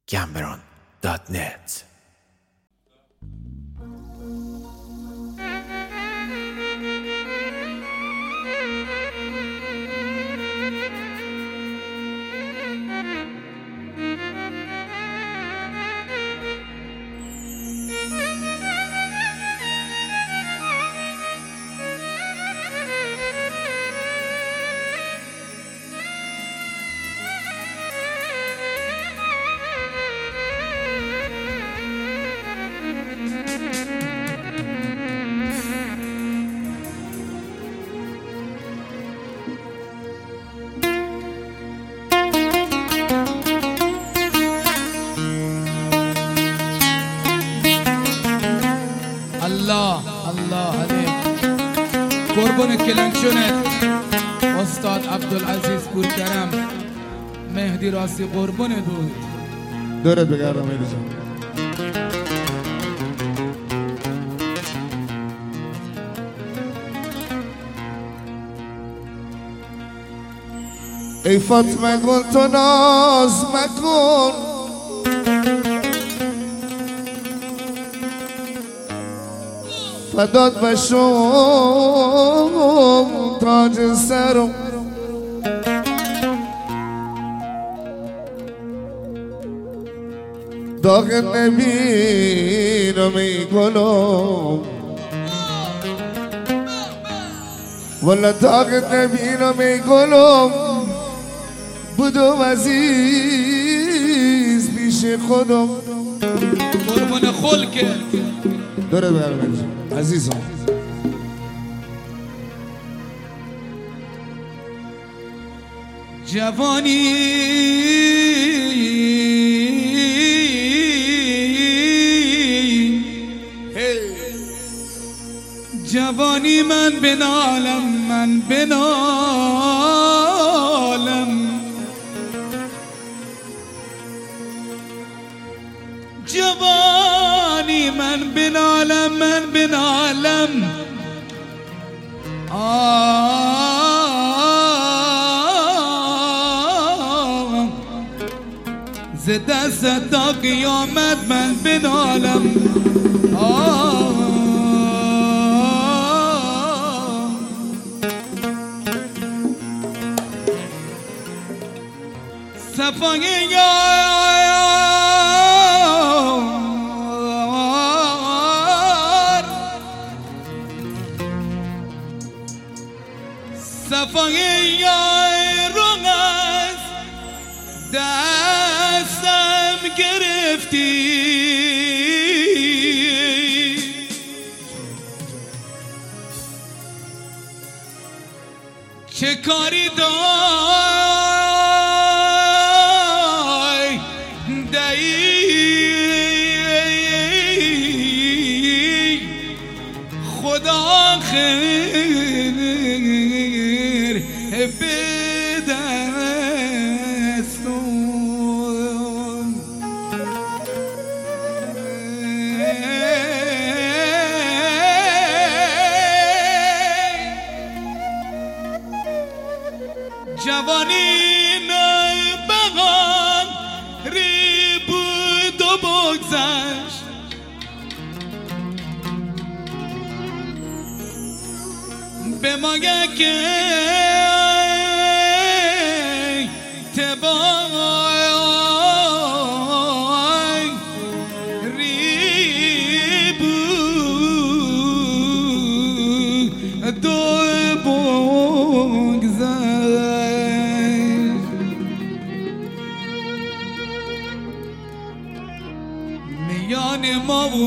Gamron.net. الله الله عليك قربون کلنگشونت استاد عبدالعزیز پورکرم مهدی راستی قربون بود دورت بگردم مهدی جان. ای فاطمه گل تو ناز مکن فدات بشم تاج سرم داغ نبینم ای گلم والا داغ نبینم ای گلم بودم عزیز پیش خودم قربون خلکه داره برم عزیزم جوانی جوانی من بنالم من بنالم جوانی من بنالم من بنالم ز دست تا قیامت من بنالم صفای یار صفای یارون از دستم گرفتی چه کاری خدا خیر بدستون جوانی بغان ری بود و بگذشت به مگه که تبای ریبو دو بگذشت میان ما و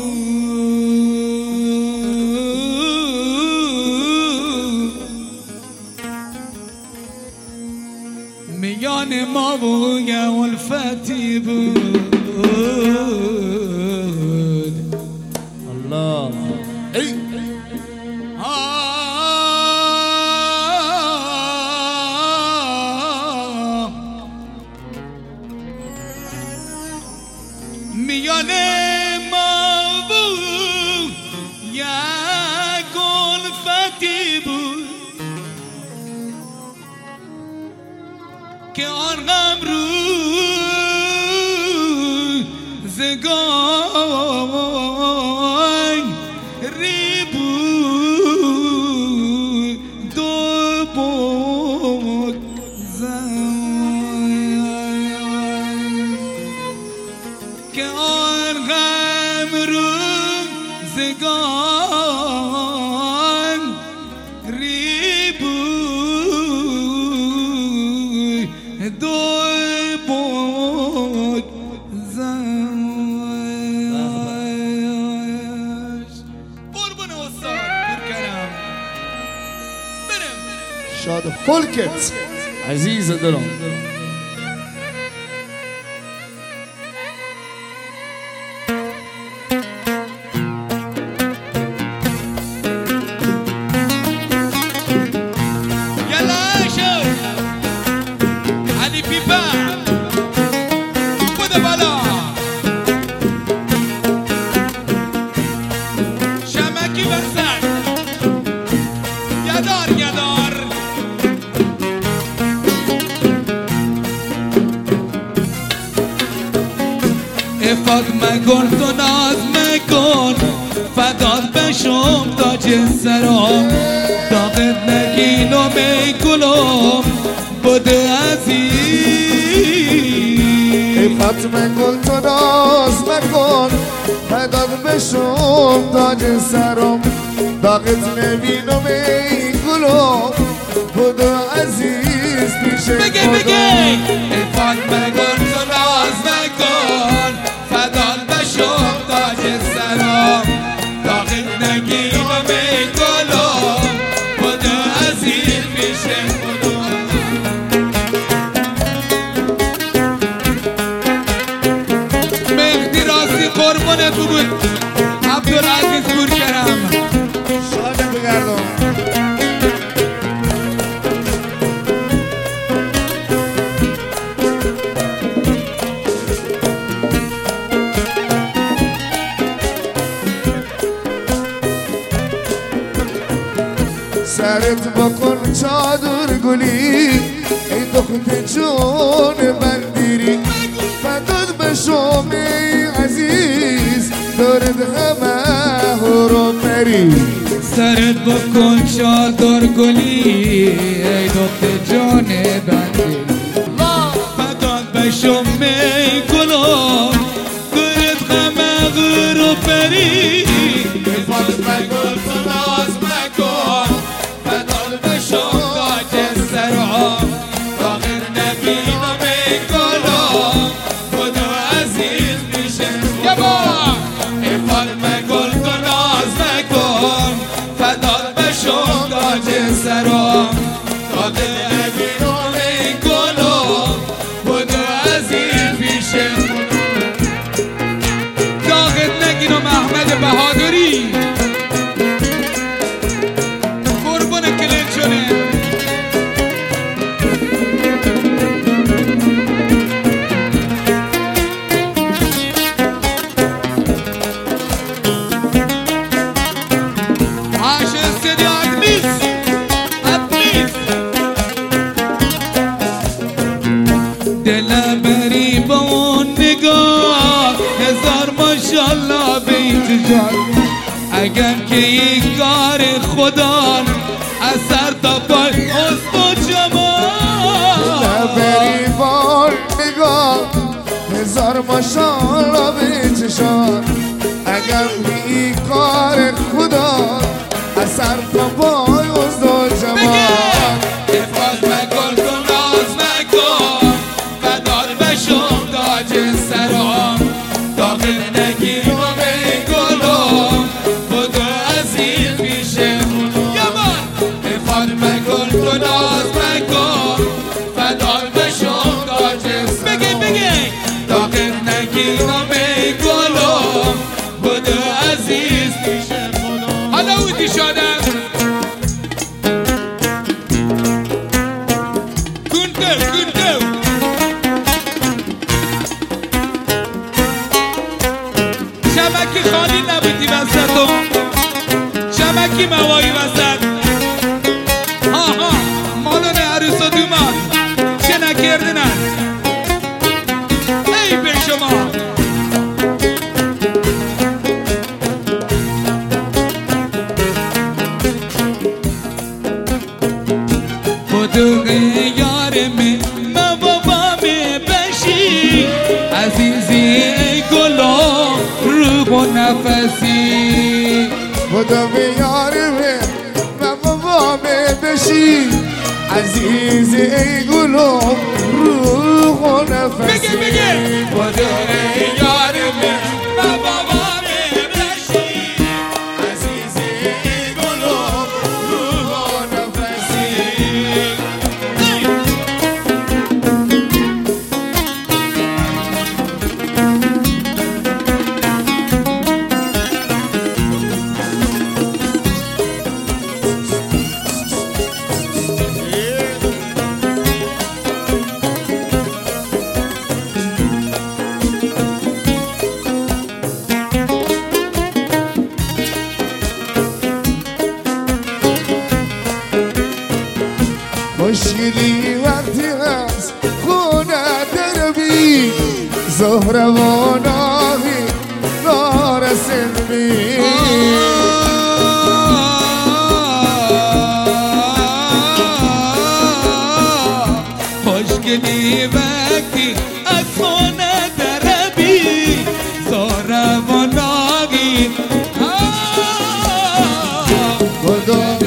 میان ما و الفتی بود الله ای میان ما و یک الفتی بود که آن غم رو زگای ریبو دو بود که آن غم رو زگان ریبو دو بود قربون استاد برکرم برم شاد فولکت عزیز دلم افاد مکن تو ناز مکن فدات بشم تاج سرم داغت نگین و میکنم بوده عزیز افاد مکن تو ناز مکن فدات بشم تاج سرم داغت نبین و میگلم بوده عزیز پیش بگی افاد مکن تو ناز مکن فدات بشم تاج سرم داغت نگین و میکنم بوده عزیز پیش خودم مهدی راستی قربانت بود عبدالعزیز برکرم شاد بگردم سرت بکن چادر گلی ای دخت جون بندیری فداد بشم ای عزیز دارد همه هرو پری سرت بکن چادر گلی ای دخت جان بندی فداد بشم ای گلم دارد همه هرو پری فداد بکن تو ناز مکن فداد بشم تاج سرم داغر نبین و میکنم خدا عزیز میشه افاد مکن تو ناز مکن فداد بشم تاج سرم داغر نبین و میکنم خدا عزیز میشه داغت نگین و محمد بهادری قربون کلنچونه عاشق سیدی ادمیس دل بری با اون نگاه هزار ماشالله بیت جان اگر که یک کار خدا اثر تا پای حسن و جمال بری بار نگاه هزار ماشالله به چشان اگر بی کار خدا اثر تا پای حسن و جمال افاد مکن تو ناز مکن فداد بشم تاج سرم داخل نگیر و میگلم خدا عزیز پیش خودم افاد مکن تو ناز مکن فداد بشم تاج سرم داخل نگیر و میگلم خدا عزیز پیش خودم حالا اودی شدم شبکی خالی نبودی وسط شبکی موایی وسط ها مالون عروس و دومان چه نکردنن ای به شما عزیزی ای گلم روح و نفسی خدا به یارمه و بابامه بشی عزیزی ای گلم روح و نفسی بگه خدا ای یارمه و بابامه بشی عزیزی ای گلم روح و نفسی مشکلی وقتی هست خونه دربی زهرواناهی نارسل بی خوشگلی وقتی از خونه دربی زهرواناهی خدا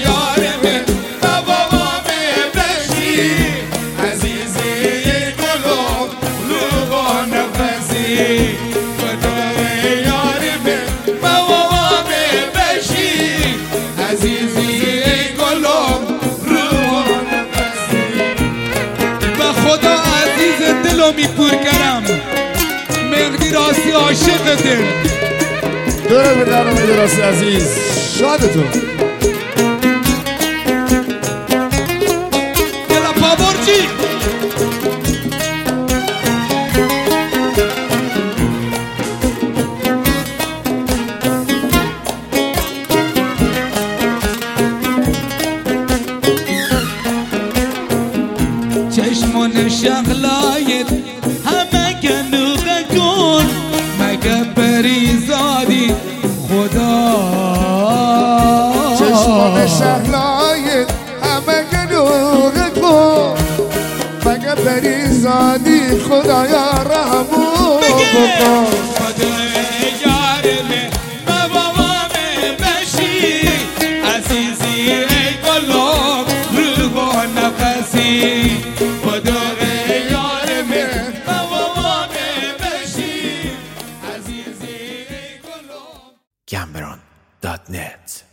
می پور کردم مهدی راستی عاشقته دوره بدرم مهدی راستی عزیز شادتون یلا پاورچی چشمان شغلایت همه گنوغه کن مگه پریزادی خدا چشمان شغلایت همه گنوغه کن مگه پریزادی خدایا رحمو بکن خدای یارمه بابامه بشی عزیزی ای گلم روح و نفسی خدای یارمه بابامه بشی عزیزی ای گلم Cameron.net